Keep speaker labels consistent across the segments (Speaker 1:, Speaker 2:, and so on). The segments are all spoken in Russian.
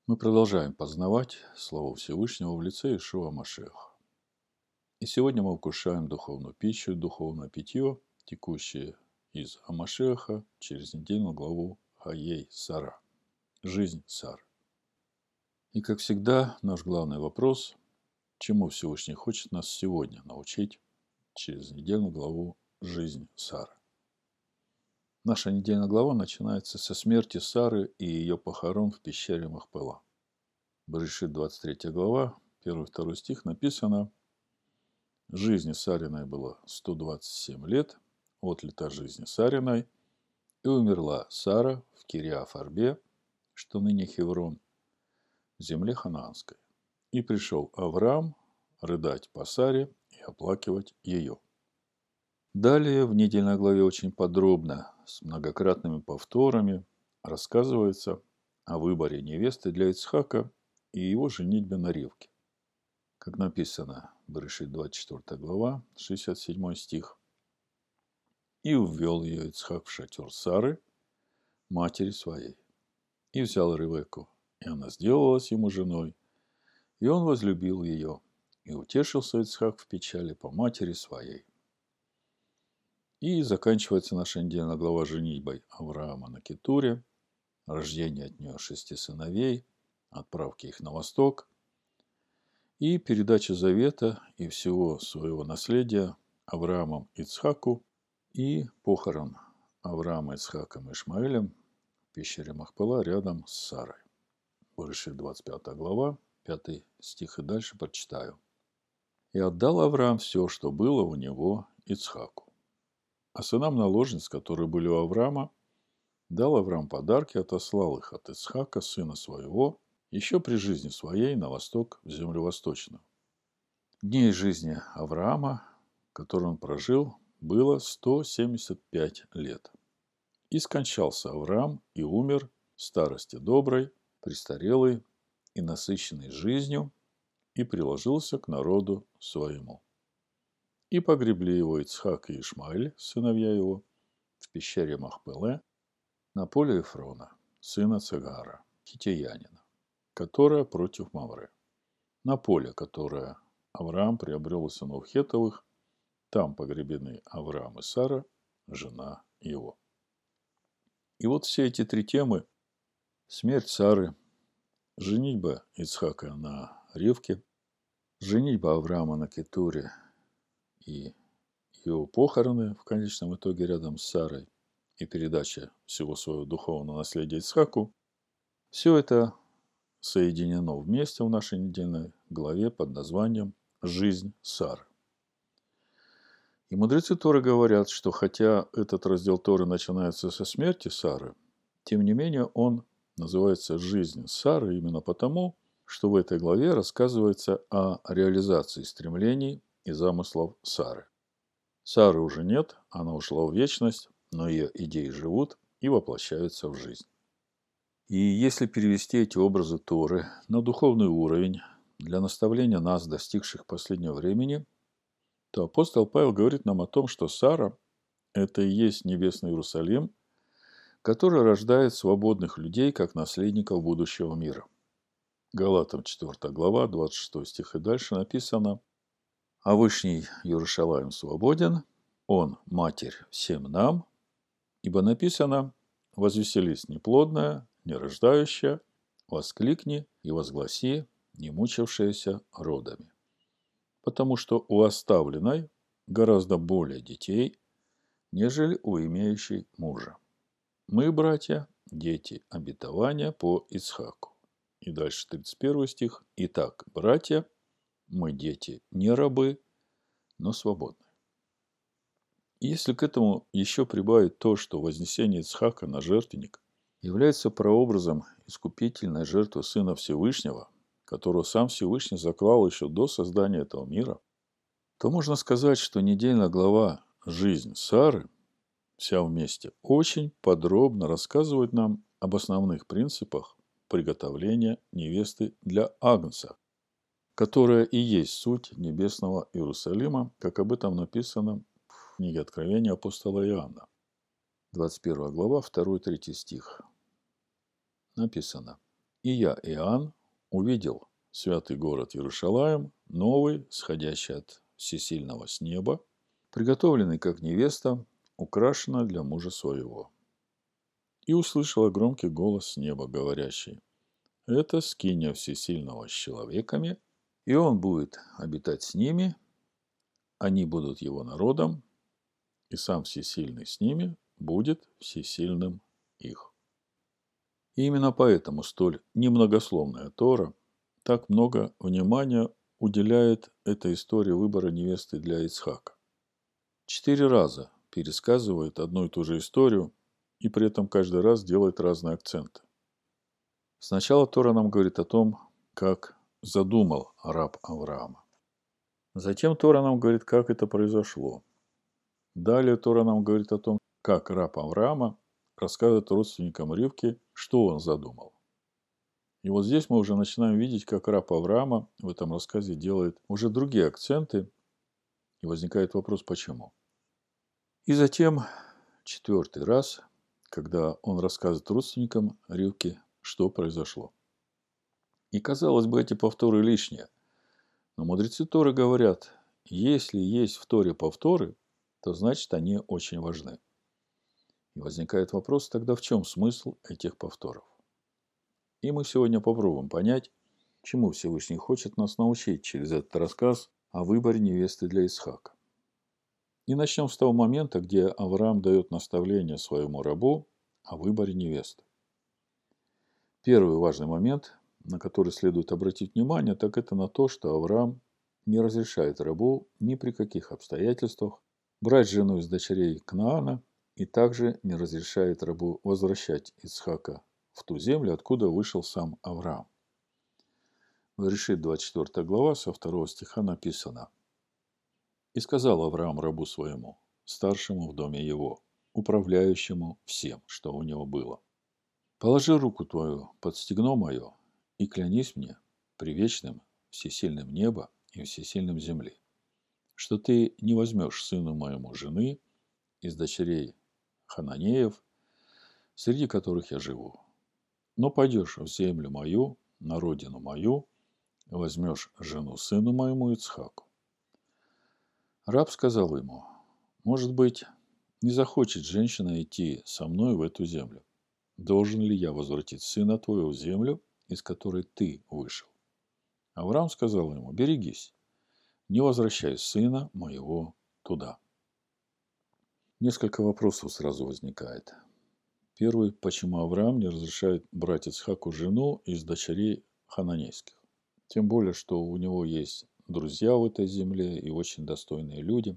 Speaker 1: Мы продолжаем познавать Слово Всевышнего в лице Иешуа Машиаха. И сегодня мы вкушаем духовную пищу, духовное питье, текущее из Амашеха через недельную главу Хаей Сара. Жизнь Сары. И, как всегда, наш главный вопрос, чему Всевышний хочет нас сегодня научить через недельную главу Жизнь Сары. Наша недельная глава начинается со смерти Сары и ее похорон в пещере Махпела. Берешит 23 глава, 1-2 стих написано: «Жизни Сариной было 127 лет, от лета жизни Сариной, и умерла Сара в Кириаф-Арбе, что ныне Хеврон, в земле ханаанской. И пришел Авраам рыдать по Саре и оплакивать ее». Далее в недельной главе очень подробно, с многократными повторами, рассказывается о выборе невесты для Ицхака и его женитьбе на Ривке. Как написано, Берешит 24 глава, 67 стих. «И ввел ее Ицхак в шатер Сары, матери своей, и взял Ревекку, и она сделалась ему женой, и он возлюбил ее, и утешился Ицхак в печали по матери своей». И заканчивается наша недельная глава женитьбой Авраама на Кетуре, рождение от нее 6 сыновей, отправки их на восток, и передача завета и всего своего наследия Авраамом Ицхаку и похорон Авраама, Ицхаком и Ишмаэлем в пещере Махпела рядом с Сарой. Берешит 25 глава, 5 стих и дальше прочитаю. «И отдал Авраам все, что было у него, Ицхаку. А сынам наложниц, которые были у Авраама, дал Авраам подарки, отослал их от Ицхака, сына своего, еще при жизни своей на восток, в землю восточную. Дней жизни Авраама, которые он прожил, было 175 лет. И скончался Авраам и умер в старости доброй, престарелый и насыщенный жизнью, и приложился к народу своему. И погребли его Ицхак и Ишмаэль, сыновья его, в пещере Махпеле, на поле Ефрона, сына Цегара, хитеянина, которая против Мавре, на поле, которое Авраам приобрел у сынов Хетовых, там погребены Авраам и Сара, жена его». И вот все эти три темы – смерть Сары, женитьба Ицхака на Ривке, женитьба Авраама на Кетуре и его похороны в конечном итоге рядом с Сарой и передача всего своего духовного наследия Ицхаку – все это соединено вместе в нашей недельной главе под названием «Жизнь Сары». И мудрецы Торы говорят, что хотя этот раздел Торы начинается со смерти Сары, тем не менее он называется «Жизнь Сары» именно потому, что в этой главе рассказывается о реализации стремлений и замыслов Сары. Сары уже нет, она ушла в вечность, но ее идеи живут и воплощаются в жизнь. И если перевести эти образы Торы на духовный уровень для наставления нас, достигших последнего времени, то апостол Павел говорит нам о том, что Сара – это и есть небесный Иерусалим, который рождает свободных людей как наследников будущего мира. Галатам 4 глава, 26 стих и дальше написано: «А Вышний Иерушалаим свободен, он матерь всем нам, ибо написано: возвеселись неплодная, нерождающая, воскликни и возгласи, не мучившаяся родами. Потому что у оставленной гораздо более детей, нежели у имеющей мужа. Мы, братья, дети обетования по Ицхаку». И дальше 31 стих. «Итак, братья, мы дети не рабы, но свободны». И если к этому еще прибавить то, что вознесение Ицхака на жертвенник является прообразом искупительной жертвы Сына Всевышнего, которого сам Всевышний заклал еще до создания этого мира, то можно сказать, что недельная глава «Жизнь Сары» вся вместе очень подробно рассказывает нам об основных принципах приготовления невесты для Агнца, которая и есть суть небесного Иерусалима, как об этом написано в книге Откровения апостола Иоанна, 21 глава, 2-3 стих. Написано: И я, Иоанн, увидел святый город Иерушалаим, новый, сходящий от всесильного с неба, приготовленный как невеста, украшенная для мужа своего. И услышала громкий голос с неба, говорящий: это скиния всесильного с человеками, и он будет обитать с ними, они будут его народом, и сам всесильный с ними будет всесильным их. И именно поэтому столь немногословная Тора так много внимания уделяет этой истории выбора невесты для Ицхака. 4 раза пересказывает одну и ту же историю, и при этом каждый раз делает разные акценты. Сначала Тора нам говорит о том, как задумал раб Авраама. Затем Тора нам говорит, как это произошло. Далее Тора нам говорит о том, как раб Авраама рассказывает родственникам Ривки, что он задумал. И вот здесь мы уже начинаем видеть, как раб Авраама в этом рассказе делает уже другие акценты, и возникает вопрос, почему. И затем 4-й раз, когда он рассказывает родственникам Ривки, что произошло. И, казалось бы, эти повторы лишние. Но мудрецы Торы говорят, если есть в Торе повторы, то значит они очень важны. И возникает вопрос, тогда в чем смысл этих повторов? И мы сегодня попробуем понять, чему Всевышний хочет нас научить через этот рассказ о выборе невесты для Исхака. И начнем с того момента, где Авраам дает наставление своему рабу о выборе невесты. Первый важный момент, на который следует обратить внимание, так это на то, что Авраам не разрешает рабу ни при каких обстоятельствах брать жену из дочерей Кнаана и также не разрешает рабу возвращать Ицхака в ту землю, откуда вышел сам Авраам. В Берешит 24 глава со 2 стиха написано: «И сказал Авраам рабу своему, старшему в доме его, управляющему всем, что у него было: положи руку твою под стегно мое и клянись мне привечным, всесильным неба и всесильным земли, что ты не возьмешь сыну моему жены из дочерей Хананеев, среди которых я живу, но пойдешь в землю мою, на родину мою, возьмешь жену сыну моему Ицхаку». Раб сказал ему: может быть, не захочет женщина идти со мной в эту землю. Должен ли я возвратить сына твоего в землю, из которой ты вышел? Авраам сказал ему: берегись, не возвращай сына моего туда. Несколько вопросов сразу возникает. Первый: почему Авраам не разрешает брать Ицхаку жену из дочерей хананейских? Тем более, что у него есть друзья в этой земле и очень достойные люди.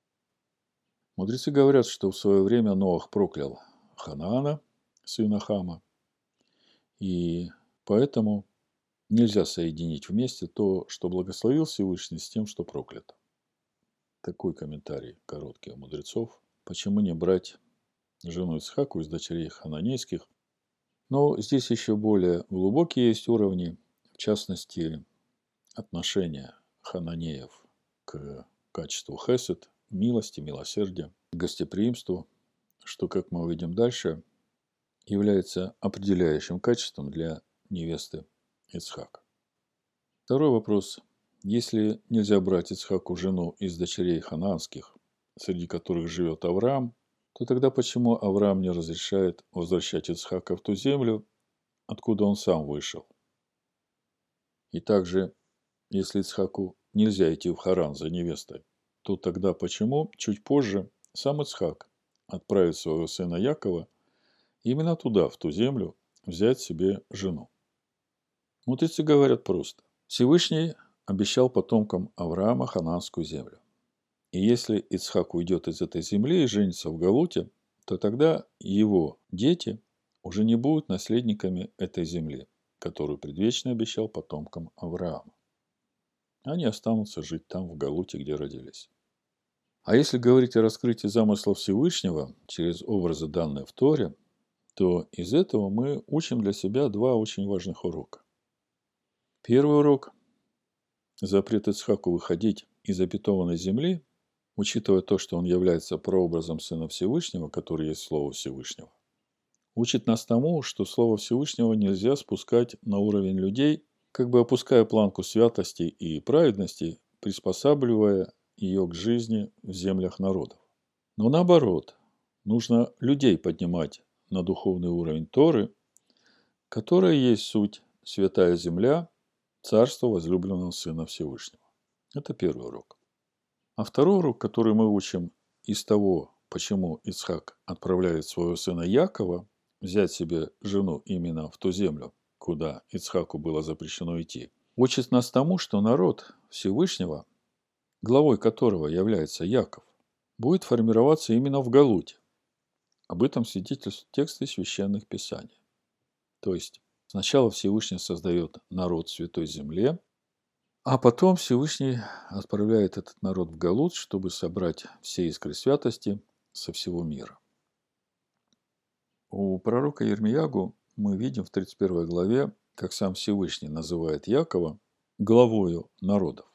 Speaker 1: Мудрецы говорят, что в свое время Ноах проклял Ханаана, сына Хама, и поэтому нельзя соединить вместе то, что благословил Всевышний, с тем, что проклято. Такой комментарий короткий у мудрецов. Почему не брать жену Ицхаку из дочерей хананейских? Но здесь еще более глубокие есть уровни, в частности, отношения хананеев к качеству хесед, милости, милосердия, гостеприимству, что, как мы увидим дальше, является определяющим качеством для невесты Ицхака. Второй вопрос. Если нельзя брать Ицхаку жену из дочерей ханаанских, среди которых живет Авраам, то тогда почему Авраам не разрешает возвращать Ицхака в ту землю, откуда он сам вышел? И также, если Ицхаку нельзя идти в Харан за невестой, то тогда почему чуть позже сам Ицхак отправит своего сына Якова именно туда, в ту землю, взять себе жену? Мудрецы говорят просто. Всевышний обещал потомкам Авраама ханаанскую землю. И если Ицхак уйдет из этой земли и женится в Галуте, то тогда его дети уже не будут наследниками этой земли, которую предвечно обещал потомкам Авраама. Они останутся жить там, в Галуте, где родились. А если говорить о раскрытии замысла Всевышнего через образы, данные в Торе, то из этого мы учим для себя два очень важных урока. Первый урок – запрет Ицхаку выходить из обетованной земли, учитывая то, что он является прообразом Сына Всевышнего, который есть Слово Всевышнего. учит нас тому, что Слово Всевышнего нельзя спускать на уровень людей, как бы опуская планку святости и праведности, приспосабливая ее к жизни в землях народов. Но наоборот, нужно людей поднимать на духовный уровень Торы, которая есть суть святая земля, царство возлюбленного Сына Всевышнего. Это первый урок. А второй урок, который мы учим из того, почему Ицхак отправляет своего сына Якова взять себе жену именно в ту землю, куда Ицхаку было запрещено идти, учит нас тому, что народ Всевышнего, главой которого является Яков, будет формироваться именно в Галуте. Об этом свидетельствуют тексты священных писаний. То есть сначала Всевышний создает народ в Святой Земле, а потом Всевышний отправляет этот народ в Галут, чтобы собрать все искры святости со всего мира. У пророка Ирмиягу мы видим в 31 главе, как сам Всевышний называет Якова главою народов.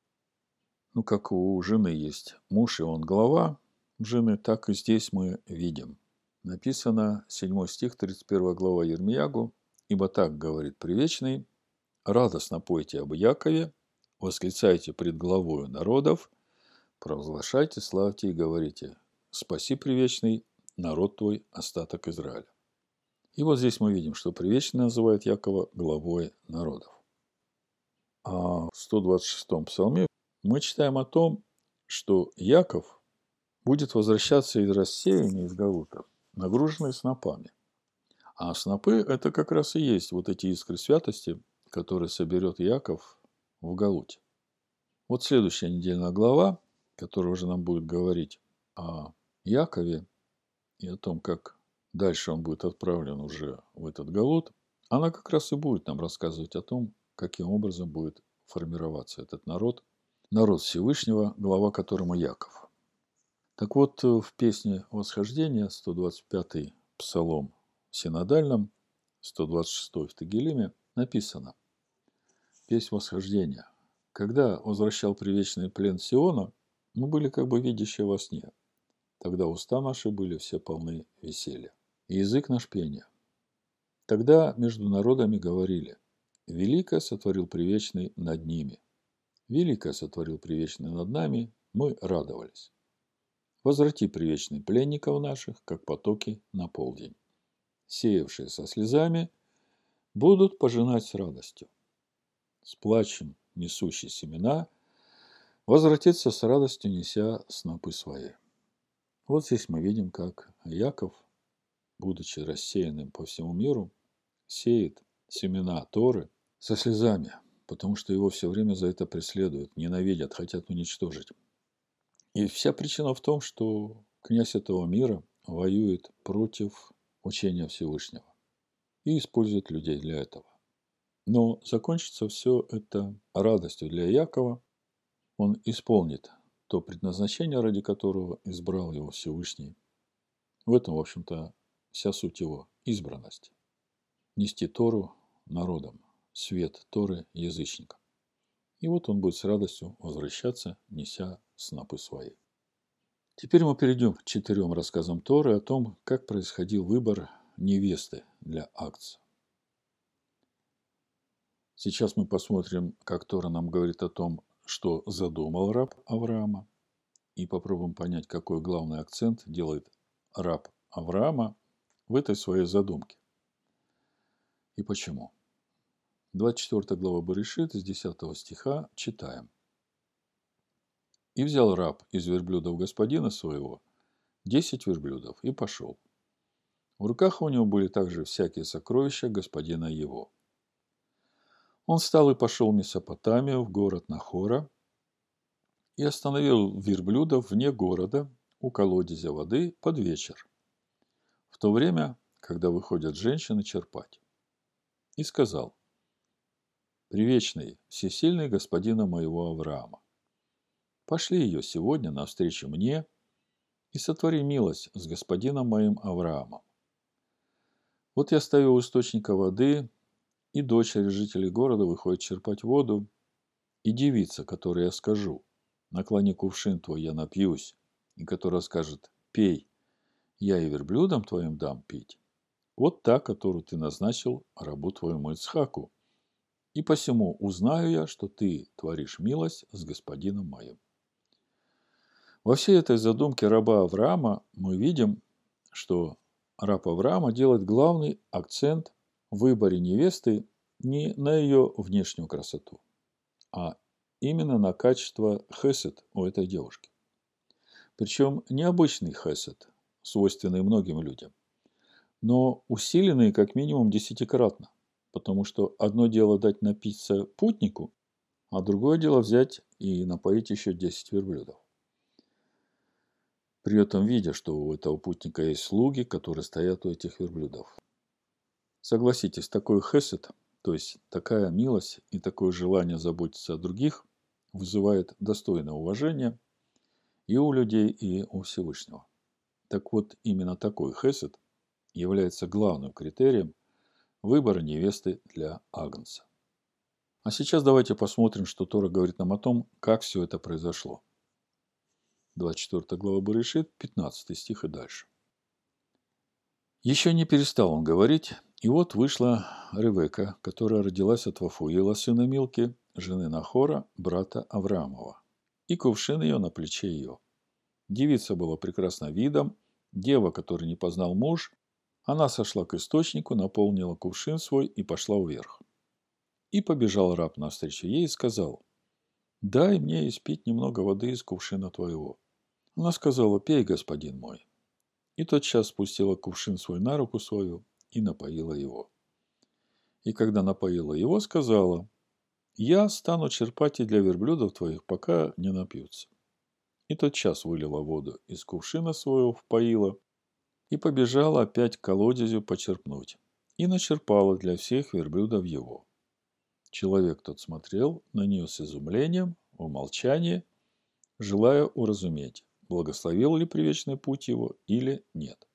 Speaker 1: Как у жены есть муж, и он глава жены, так и здесь мы видим. Написано 7 стих, 31 глава Ирмиягу: «Ибо так говорит Привечный, радостно пойте об Якове, восклицайте пред главою народов, провозглашайте, славьте и говорите: спаси, Привечный, народ твой, остаток Израиля». И вот здесь мы видим, что Привечный называет Якова главой народов. А в 126-м псалме мы читаем о том, что Яков будет возвращаться из рассеяния, из Галута, нагруженный снопами. А снопы – это как раз и есть вот эти искры святости, которые соберет Яков в Галуте. Вот следующая недельная глава, которая уже нам будет говорить о Якове и о том, как дальше он будет отправлен уже в этот Галут, она как раз и будет нам рассказывать о том, каким образом будет формироваться этот народ, народ Всевышнего, глава которому Яков. Так вот, в песне восхождения, 125-й псалом в синодальном, 126-й в Тегелиме, написано: «Песнь восхождения. Когда возвращал привечный плен Сиона, мы были как бы видящие во сне. Тогда уста наши были все полны веселья, и язык наш пения. Тогда между народами говорили: великое сотворил привечный над ними. Великое сотворил привечный над нами, мы радовались. Возврати, привечный, пленников наших, как потоки на полдень. Сеявшие со слезами будут пожинать с радостью. С плачем несущий семена возвратится с радостью, неся снопы свои». Вот здесь мы видим, как Яков, будучи рассеянным по всему миру, сеет семена Торы со слезами, потому что его все время за это преследуют, ненавидят, хотят уничтожить. И вся причина в том, что князь этого мира воюет против учения Всевышнего и использует людей для этого. Но закончится все это радостью для Якова. Он исполнит то предназначение, ради которого избрал его Всевышний. В этом, в общем-то, вся суть его избранности. Нести Тору народам, свет Торы язычникам. И вот он будет с радостью возвращаться, неся снопы свои. Теперь мы перейдем к 4 рассказам Торы о том, как происходил выбор невесты для Агнца. Сейчас мы посмотрим, как Тора нам говорит о том, что задумал раб Авраама, и попробуем понять, какой главный акцент делает раб Авраама в этой своей задумке. И почему. 24 глава Берешит, с 10 стиха читаем. «И взял раб из верблюдов господина своего 10 верблюдов и пошел. В руках у него были также всякие сокровища господина его. Он встал и пошел в Месопотамию, в город Нахора, и остановил верблюдов вне города, у колодезя воды, под вечер, в то время, когда выходят женщины черпать. И сказал: Привечный, всесильный господина моего Авраама, пошли ее сегодня навстречу мне и сотвори милость с господином моим Авраамом. Вот я стою у источника воды, и дочери жителей города выходят черпать воду, и девица, которой я скажу: наклони кувшин твой, я напьюсь, и которая скажет: пей, я и верблюдам твоим дам пить, вот та, которую ты назначил рабу твоему Ицхаку. И посему узнаю я, что ты творишь милость с господином моим». Во всей этой задумке раба Авраама мы видим, что раб Авраама делает главный акцент в выборе невесты не на ее внешнюю красоту, а именно на качество хесед у этой девушки. Причем необычный хесед, свойственный многим людям, но усиленный как минимум десятикратно. Потому что одно дело дать напиться путнику, а другое дело взять и напоить еще 10 верблюдов. При этом видя, что у этого путника есть слуги, которые стоят у этих верблюдов. Согласитесь, такой хесед, то есть такая милость и такое желание заботиться о других, вызывает достойное уважение и у людей, и у Всевышнего. Так вот, именно такой хесед является главным критерием выбора невесты для агнца. А сейчас давайте посмотрим, что Тора говорит нам о том, как все это произошло. 24 глава Берешит, 15 стих и дальше. Еще не перестал он говорить, и вот вышла Ревека, которая родилась от Вафуила, сына Милки, жены Нахора, брата Авраамова, и кувшин ее на плече ее. Девица была прекрасна видом, дева, которую не познал муж, она сошла к источнику, наполнила кувшин свой и пошла вверх. И побежал раб навстречу ей и сказал: «Дай мне испить немного воды из кувшина твоего». Она сказала: «Пей, господин мой». И тотчас спустила кувшин свой на руку свою и напоила его. И когда напоила его, сказала: «Я стану черпать и для верблюдов твоих, пока не напьются». И тотчас вылила воду из кувшина своего, впоила, и побежала опять к колодезю почерпнуть, и начерпала для всех верблюдов его. Человек тот смотрел на нее с изумлением, в молчании, желая уразуметь, благословил ли привечный путь его или нет.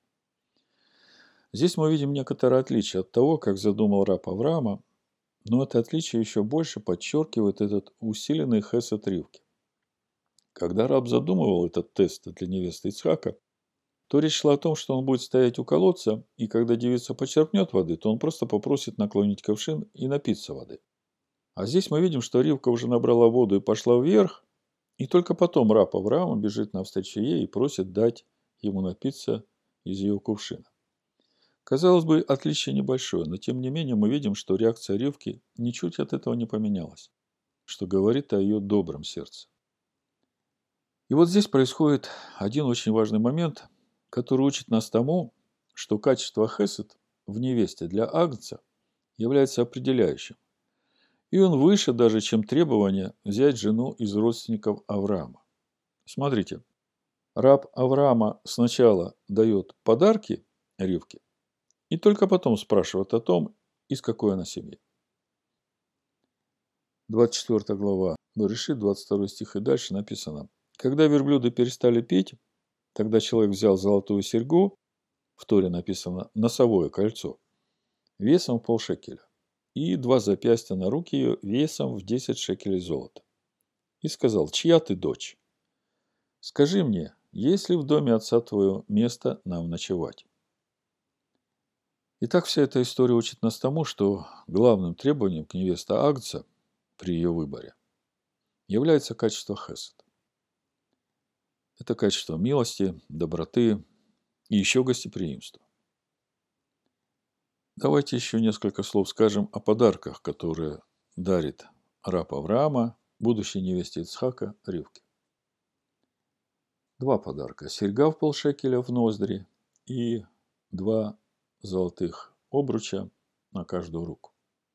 Speaker 1: Здесь мы видим некоторое отличие от того, как задумал раб Авраама, но это отличие еще больше подчеркивает этот усиленный хесед Ривки. Когда раб задумывал этот тест для невесты Ицхака, то речь шла о том, что он будет стоять у колодца, и когда девица почерпнет воды, то он просто попросит наклонить ковшин и напиться воды. А здесь мы видим, что Ривка уже набрала воду и пошла вверх, и только потом раб Авраама бежит навстречу ей и просит дать ему напиться из ее кувшина. Казалось бы, отличие небольшое, но тем не менее мы видим, что реакция Ривки ничуть от этого не поменялась, что говорит о ее добром сердце. И вот здесь происходит один очень важный момент, который учит нас тому, что качество хесед в невесте для агнца является определяющим. И он выше даже, чем требование взять жену из родственников Авраама. Смотрите, раб Авраама сначала дает подарки Ривке, и только потом спрашивает о том, из какой она семьи. 24 глава Берешит, 22 стих и дальше написано: «Когда верблюды перестали пить, тогда человек взял золотую серьгу, в Торе написано носовое кольцо, весом в полшекеля, и 2 запястья на руки ее весом в 10 шекелей золота. И сказал: чья ты дочь? Скажи мне, есть ли в доме отца твоего место нам ночевать?» Итак, вся эта история учит нас тому, что главным требованием к невесте агнца при ее выборе является качество хесед. Это качество милости, доброты и еще гостеприимства. Давайте еще несколько слов скажем о подарках, которые дарит раб Авраама будущей невесте Ицхака Ривке. 2 подарка: серьга в полшекеля в ноздри и 2 золотых обруча на каждую руку.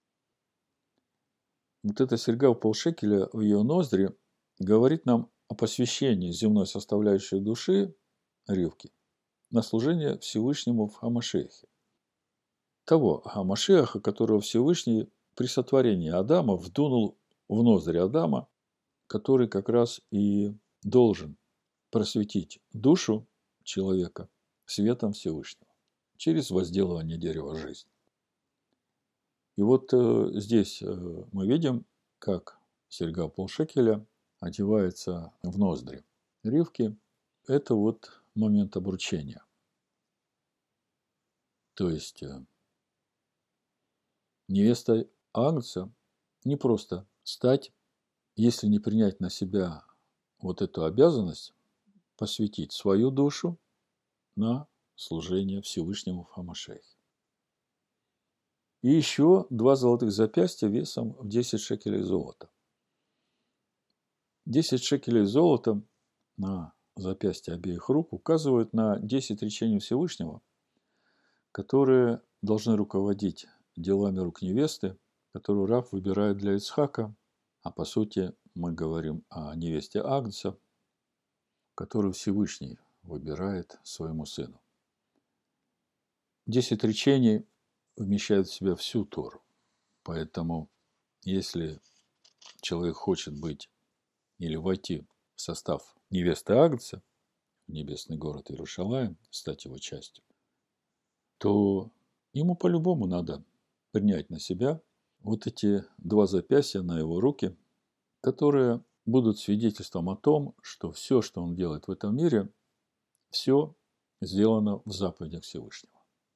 Speaker 1: Вот эта серьга в полшекеля в ее ноздри говорит нам о посвящении земной составляющей души Ривки на служение Всевышнему в Хамашехе. Того Хамашеха, которого Всевышний при сотворении Адама вдунул в ноздри Адама, который как раз и должен просветить душу человека светом Всевышнего через возделывание дерева жизни. И вот здесь мы видим, как серьга полшекеля одевается в ноздри Ривки. Это вот момент обручения. То есть невестой Агнца не просто стать, если не принять на себя вот эту обязанность, посвятить свою душу на служение Всевышнему в Хамашехе. И еще 2 золотых запястья весом в 10 шекелей золота. 10 шекелей золота на запястье обеих рук указывают на 10 речений Всевышнего, которые должны руководить делами рук невесты, которую раб выбирает для Ицхака, а по сути мы говорим о невесте Агнца, которую Всевышний выбирает своему сыну. 10 речений вмещают в себя всю Тору. Поэтому, если человек хочет быть или войти в состав невесты Агнца, в небесный город Иерушалаим, стать его частью, то ему по-любому надо принять на себя вот эти 2 запястья на его руки, которые будут свидетельством о том, что все, что он делает в этом мире, все сделано в заповедях Всевышнего.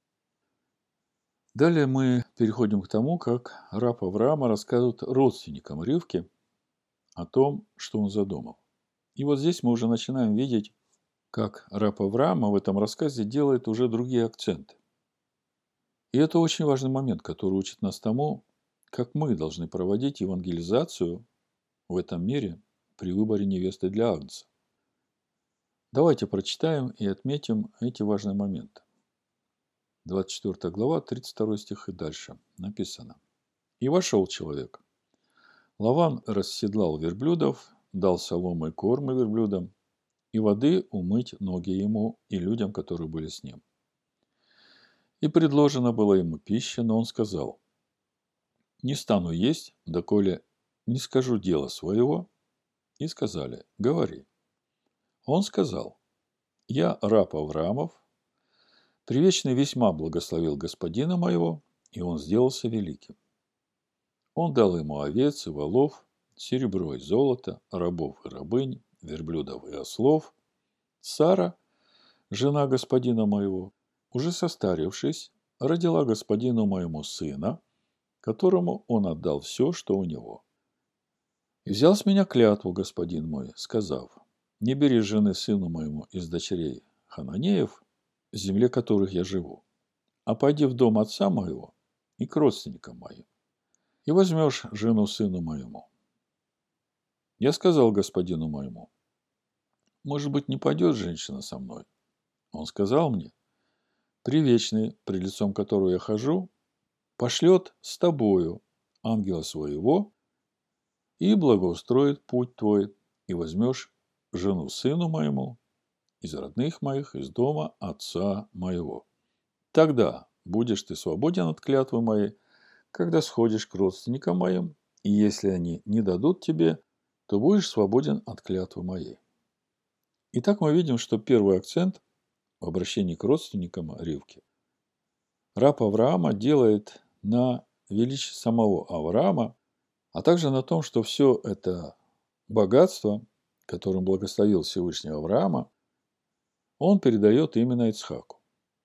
Speaker 1: Далее мы переходим к тому, как раб Авраама рассказывает родственникам Ривки о том, что он задумал. И вот здесь мы уже начинаем видеть, как раб Авраама в этом рассказе делает уже другие акценты. И это очень важный момент, который учит нас тому, как мы должны проводить евангелизацию в этом мире при выборе невесты для Агнца. Давайте прочитаем и отметим эти важные моменты. 24 глава, 32 стих и дальше написано. «И вошел человек. Лаван расседлал верблюдов, дал соломы и кормы верблюдам, и воды умыть ноги ему и людям, которые были с ним. И предложена была ему пища, но он сказал, не стану есть, доколе не скажу дела своего. И сказали, говори. Он сказал, я раб Авраамов, привечный весьма благословил господина моего, и он сделался великим. Он дал ему овец и волов, серебро и золото, рабов и рабынь, верблюдов и ослов. Сара, жена господина моего, уже состарившись, родила господину моему сына, которому он отдал все, что у него. И взял с меня клятву господин мой, сказав, не бери жены сыну моему из дочерей Хананеев, в земле которых я живу, а пойди в дом отца моего и к родственникам моим, и возьмешь жену сыну моему. Я сказал господину моему, может быть, не пойдет женщина со мной? Он сказал мне, привечный, пред лицом которого я хожу, пошлет с тобою ангела своего и благоустроит путь твой, и возьмешь жену сыну моему из родных моих, из дома отца моего. Тогда будешь ты свободен от клятвы моей, когда сходишь к родственникам моим, и если они не дадут тебе, то будешь свободен от клятвы моей. Итак, мы видим, что первый акцент в обращении к родственникам Ривки раб Авраама делает на величие самого Авраама, а также на том, что все это богатство, которым благословил Всевышний Авраама, он передает именно Ицхаку,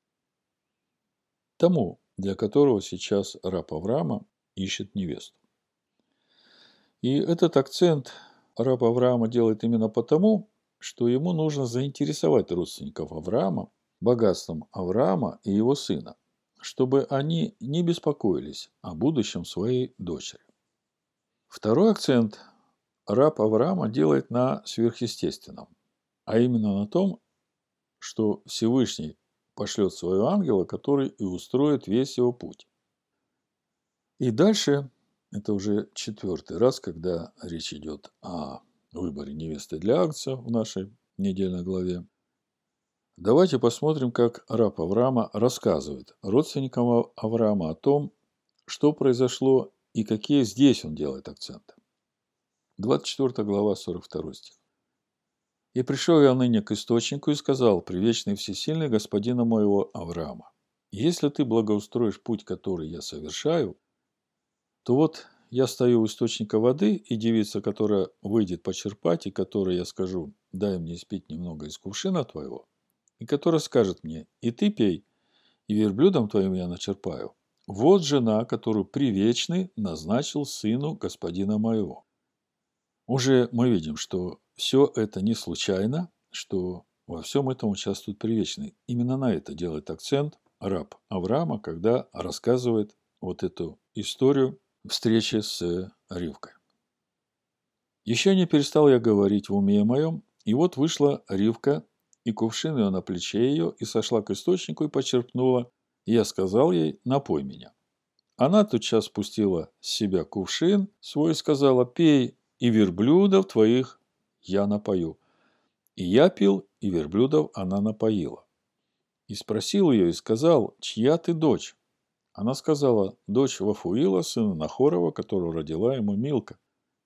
Speaker 1: тому, для которого сейчас раб Авраама ищет невесту. И этот акцент раб Авраама делает именно потому, что ему нужно заинтересовать родственников Авраама богатством Авраама и его сына, чтобы они не беспокоились о будущем своей дочери. Второй акцент раб Авраама делает на сверхъестественном, а именно на том, что Всевышний пошлет своего ангела, который и устроит весь его путь. И дальше, это уже 4-й раз, когда речь идет о выборе невесты для Агнца в нашей недельной главе. Давайте посмотрим, как раб Авраама рассказывает родственникам Авраама о том, что произошло и какие здесь он делает акценты. 24 глава, 42 стих. «И пришел я ныне к источнику и сказал, привечный и всесильный господина моего Авраама, если ты благоустроишь путь, который я совершаю, то вот я стою у источника воды, и девица, которая выйдет почерпать, и которой я скажу, дай мне испить немного из кувшина твоего, и которая скажет мне, и ты пей, и верблюдом твоим я начерпаю. Вот жена, которую Привечный назначил сыну господина моего». Уже мы видим, что все это не случайно, что во всем этом участвует Привечный. Именно на это делает акцент раб Авраама, когда рассказывает вот эту историю встречи с Ривкой. «Еще не перестал я говорить в уме моем, и вот вышла Ривка, и кувшин ее на плече ее, и сошла к источнику и почерпнула, и я сказал ей: напой меня. Она тотчас спустила с себя кувшин свой и сказала: пей, и верблюдов твоих я напою. И я пил, и верблюдов она напоила. И спросил ее, и сказал: чья ты дочь? Она сказала: дочь Вафуила, сына Нахорова, которую родила ему Милка.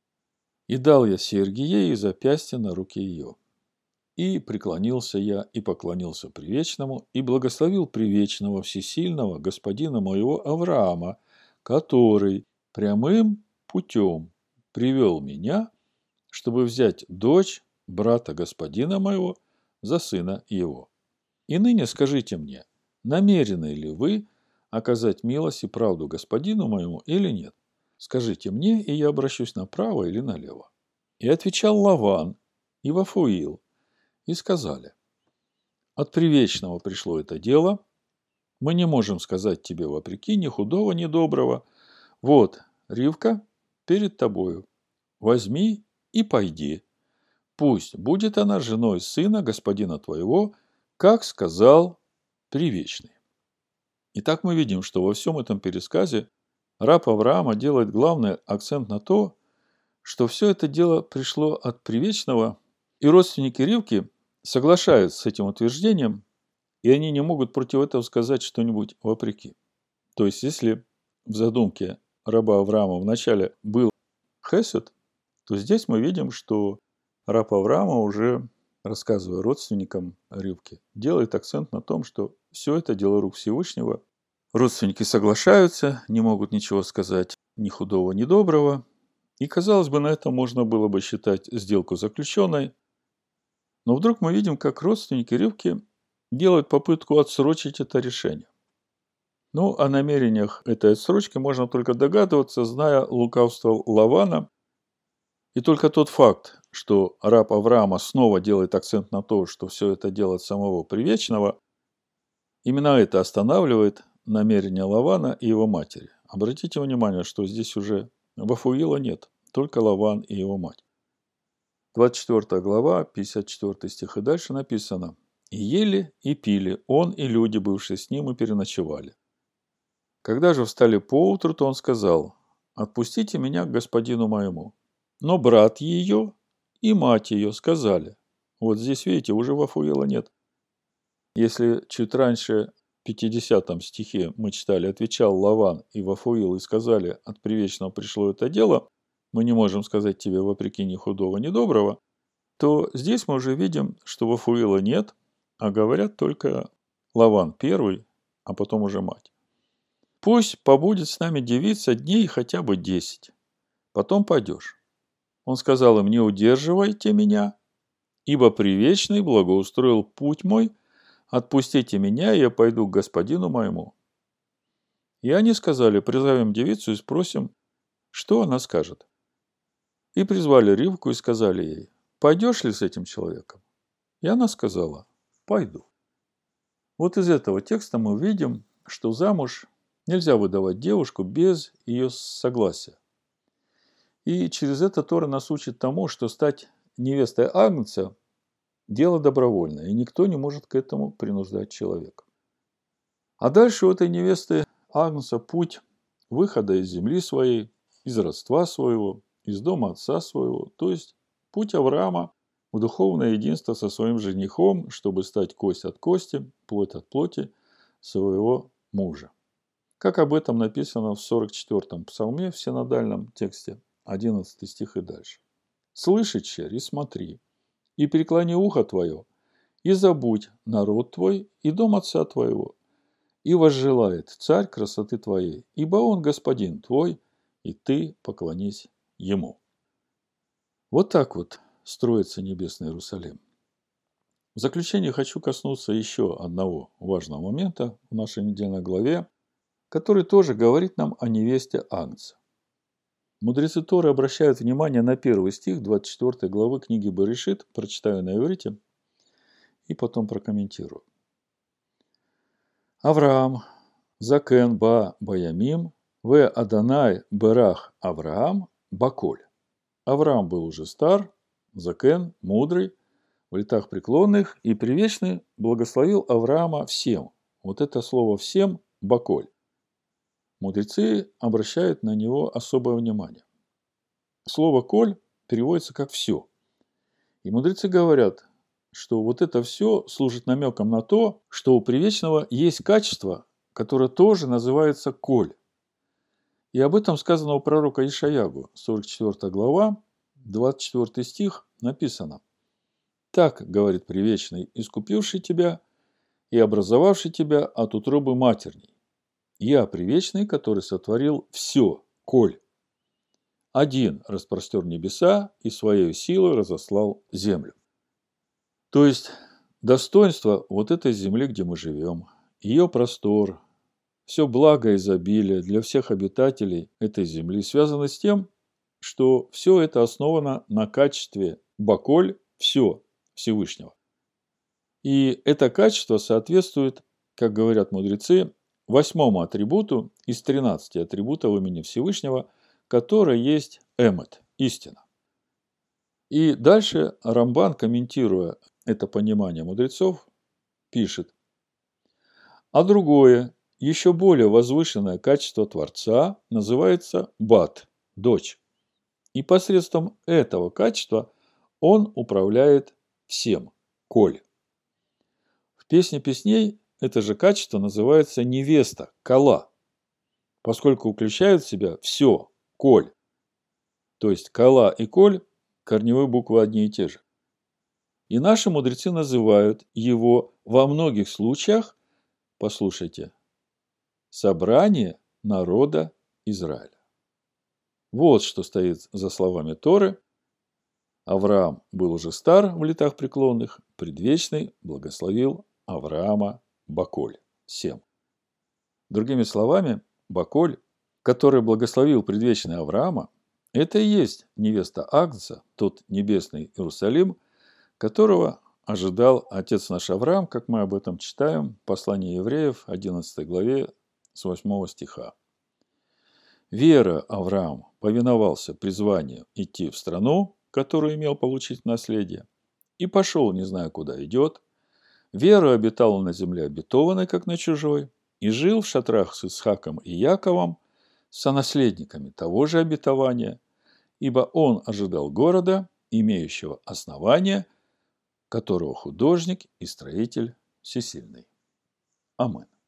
Speaker 1: И дал я серьги ей и запястье на руки ее. И преклонился я, и поклонился Привечному, и благословил Привечного Всесильного господина моего Авраама, который прямым путем привел меня, чтобы взять дочь брата господина моего за сына его. И ныне скажите мне, намерены ли вы оказать милость и правду господину моему или нет? Скажите мне, и я обращусь направо или налево. И отвечал Лаван и Вафуил, и сказали: от Привечного пришло это дело, мы не можем сказать тебе вопреки ни худого, ни доброго. Вот, Ривка перед тобою, возьми и пойди. Пусть будет она женой сына господина твоего, как сказал Привечный. Итак, мы видим, что во всем этом пересказе раб Авраама делает главный акцент на то, что все это дело пришло от Привечного, и родственники Ривки соглашаются с этим утверждением, и они не могут против этого сказать что-нибудь вопреки. То есть, если в задумке раба Авраама вначале был хесед, то здесь мы видим, что раб Авраама, уже рассказывая родственникам Ривки, делает акцент на том, что все это дело рук Всевышнего. Родственники соглашаются, не могут ничего сказать ни худого, ни доброго. И, казалось бы, на этом можно было бы считать сделку заключенной. Но вдруг мы видим, как родственники Ривки делают попытку отсрочить это решение. Ну, о намерениях этой отсрочки можно только догадываться, зная лукавство Лавана. И только тот факт, что раб Авраама снова делает акцент на то, что все это делает самого Привечного, именно это останавливает намерения Лавана и его матери. Обратите внимание, что здесь уже Вафуила нет, только Лаван и его мать. 24 глава, 54 стих и дальше написано: «И ели, и пили он и люди, бывшие с ним, и переночевали. Когда же встали поутру, то он сказал: отпустите меня к господину моему. Но брат ее и мать ее сказали». Вот здесь, видите, уже Вафуила нет. Если чуть раньше, в 50 стихе мы читали: отвечал Лаван и Вафуил, и сказали: от Привечного пришло это дело, мы не можем сказать тебе вопреки ни худого, ни доброго, то здесь мы уже видим, что Вафуила нет, а говорят только Лаван первый, а потом уже мать. «Пусть побудет с нами девица дней хотя бы 10, потом пойдешь». Он сказал им: не удерживайте меня, ибо Привечный благоустроил путь мой, отпустите меня, и я пойду к господину моему. И они сказали: призовем девицу и спросим, что она скажет. И призвали Ривку и сказали ей: пойдешь ли с этим человеком? И она сказала: пойду. Вот из этого текста мы видим, что замуж нельзя выдавать девушку без ее согласия. И через это Тора нас учит тому, что стать невестой Агнца – дело добровольное, и никто не может к этому принуждать человека. А дальше у этой невесты Агнца путь выхода из земли своей, из родства своего, из дома отца своего, то есть путь Авраама в духовное единство со своим женихом, чтобы стать кость от кости, плоть от плоти своего мужа. Как об этом написано в 44-м псалме в синодальном тексте, 11 стих и дальше. «Слыши, черь, и смотри, и преклони ухо твое, и забудь народ твой и дом отца твоего, и возжелает царь красоты твоей, ибо он господин твой, и ты поклонись ему». Вот так вот строится небесный Иерусалим. В заключение хочу коснуться еще одного важного момента в нашей недельной главе, который тоже говорит нам о невесте Агнца. Мудрецы Торы обращают внимание на первый стих 24 главы книги Берешит, прочитаю на иврите и потом прокомментирую. Авраам, закен ба баямим, ве Адонай берах Авраам баколь. Авраам был уже стар, закен, мудрый, в летах преклонных, и привечный благословил Авраама всем. Вот это слово «всем» – баколь. Мудрецы обращают на него особое внимание. Слово «коль» переводится как «все». И мудрецы говорят, что вот это все служит намеком на то, что у привечного есть качество, которое тоже называется «коль». И об этом сказано у пророка Ишаягу, 44 глава, 24 стих, написано: «Так, говорит привечный, искупивший тебя и образовавший тебя от утробы матерней. Я привечный, который сотворил все, коль. Один распростер небеса и своей силой разослал землю». То есть, достоинство вот этой земли, где мы живем, ее простор, все благо и изобилие для всех обитателей этой земли связано с тем, что все это основано на качестве баколь, все Всевышнего. И это качество соответствует, как говорят мудрецы, 8-му атрибуту из 13 атрибутов имени Всевышнего, который есть эмет, истина. И дальше Рамбан, комментируя это понимание мудрецов, пишет: а другое, еще более возвышенное качество Творца называется бат, дочь. И посредством этого качества он управляет всем, коль. В песне песней это же качество называется невеста, кала, поскольку включает в себя все, коль. То есть кала и коль – корневые буквы одни и те же. И наши мудрецы называют его во многих случаях, послушайте, собрание народа Израиля. Вот что стоит за словами Торы. Авраам был уже стар в летах преклонных, предвечный благословил Авраама баколь, всем. Другими словами, баколь, который благословил предвечный Авраама, это и есть невеста Агнца, тот небесный Иерусалим, которого ожидал отец наш Авраам, как мы об этом читаем в послании евреев, 11 главе, с 8 стиха. Вера Авраам повиновался призванию идти в страну, которую имел получить в наследие, и пошел, не зная, куда идет. Вера обитал на земле обетованной, как на чужой, и жил в шатрах с Исхаком и Яковом, сонаследниками того же обетования, ибо он ожидал города, имеющего основание, которого художник и строитель всесильный. Аминь.